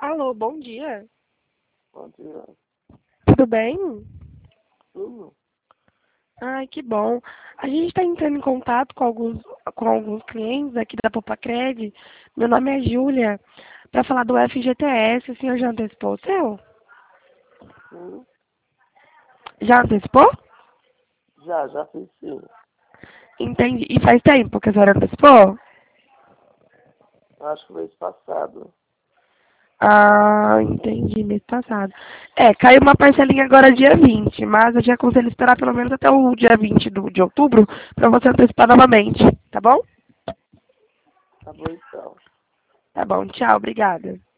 Alô, bom dia. Bom dia. Tudo bem? Tudo? Ai, que bom. A gente está entrando em contato com alguns clientes aqui da Popacred. Meu nome é Júlia, para falar do FGTS. O senhor já antecipou o seu? Sim. Já antecipou? Já fiz sim. Entendi. E faz tempo que a senhora antecipou? Acho que mês passado. Ah, entendi, mês passado. Caiu uma parcelinha agora dia 20, mas eu te aconselho a esperar pelo menos até o dia 20 de outubro para você antecipar novamente, tá bom? Tá bom então. Tá bom, tchau, obrigada.